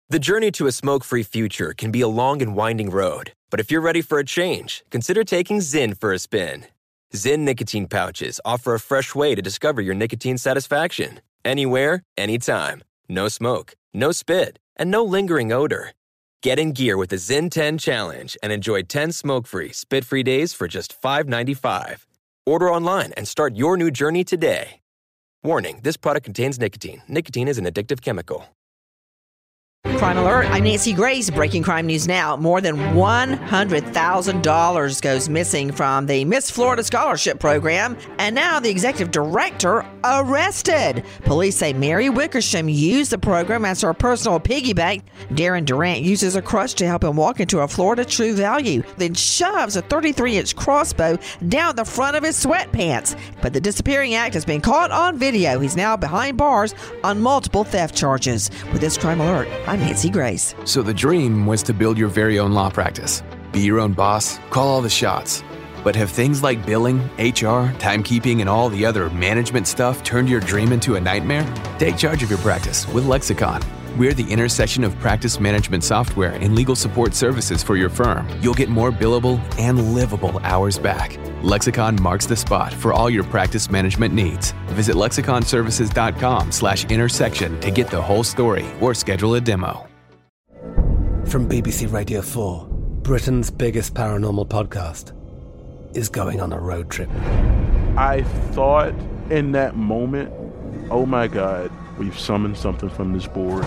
The journey to a smoke-free future can be a long and winding road, but if you're ready for a change, consider taking Zyn for a spin. Zyn nicotine pouches offer a fresh way to discover your nicotine satisfaction. Anywhere, anytime. No smoke, no spit, and no lingering odor. Get in gear with the Zyn 10 Challenge and enjoy 10 smoke-free, spit-free days for just $5.95. Order online and start your new journey today. Warning, this product contains nicotine. Nicotine is an addictive chemical. Crime Alert, I'm Nancy Grace. Breaking crime news now. More than $100,000 goes missing from the Miss Florida Scholarship Program, and now the executive director arrested. Police say Mary Wickersham used the program as her personal piggy bank. Darren Durant uses a crutch to help him walk into a Florida True Value, then shoves a 33-inch crossbow down the front of his sweatpants. But the disappearing act has been caught on video. He's now behind bars on multiple theft charges. With this Crime Alert, I'm Nancy Grace. So the dream was to build your very own law practice. Be your own boss, call all the shots. But have things like billing, HR, timekeeping, and all the other management stuff turned your dream into a nightmare? Take charge of your practice with Lexicon. We're the intersection of practice management software and legal support services for your firm. You'll get more billable and livable hours back. Lexicon marks the spot for all your practice management needs. Visit lexiconservices.com/intersection to get the whole story or schedule a demo. From BBC Radio 4, Britain's biggest paranormal podcast is going on a road trip. I thought in that moment, oh my God, we've summoned something from this board.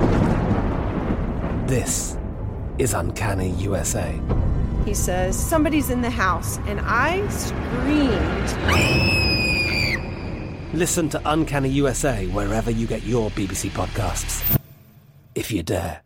This is Uncanny USA. He says, somebody's in the house, and I screamed. Listen to Uncanny USA wherever you get your BBC podcasts, if you dare.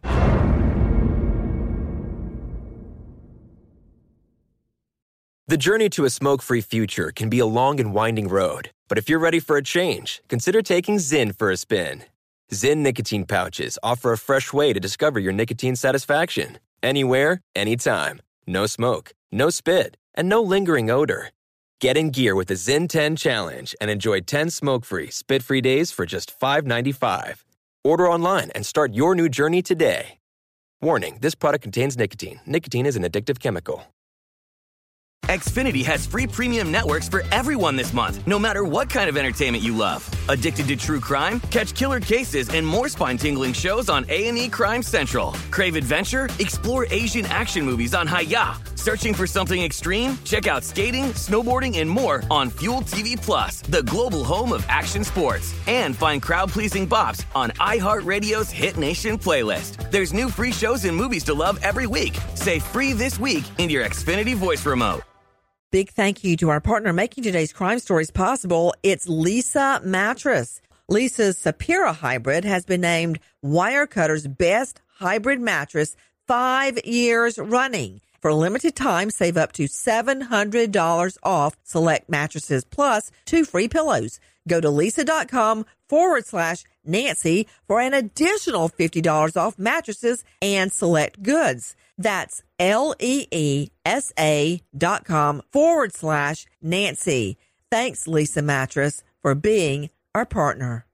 The journey to a smoke-free future can be a long and winding road, but if you're ready for a change, consider taking Zyn for a spin. Zyn nicotine pouches offer a fresh way to discover your nicotine satisfaction. Anywhere, anytime. No smoke, no spit, and no lingering odor. Get in gear with the Zyn 10 Challenge and enjoy 10 smoke-free, spit-free days for just $5.95. Order online and start your new journey today. Warning, this product contains nicotine. Nicotine is an addictive chemical. Xfinity has free premium networks for everyone this month, no matter what kind of entertainment you love. Addicted to true crime? Catch killer cases and more spine-tingling shows on A&E Crime Central. Crave adventure? Explore Asian action movies on Hi-YAH. Searching for something extreme? Check out skating, snowboarding, and more on Fuel TV Plus, the global home of action sports. And find crowd-pleasing bops on iHeartRadio's Hit Nation playlist. There's new free shows and movies to love every week. Say free this week in your Xfinity voice remote. Big thank you to our partner making today's crime stories possible. It's Leesa Mattress. Leesa's Sapira Hybrid has been named Wirecutter's best hybrid mattress 5 years running. For a limited time, save up to $700 off select mattresses plus 2 free pillows. Go to Leesa.com/Nancy for an additional $50 off mattresses and select goods. That's LEESA.com/Nancy. Thanks, Leesa Mattress, for being our partner.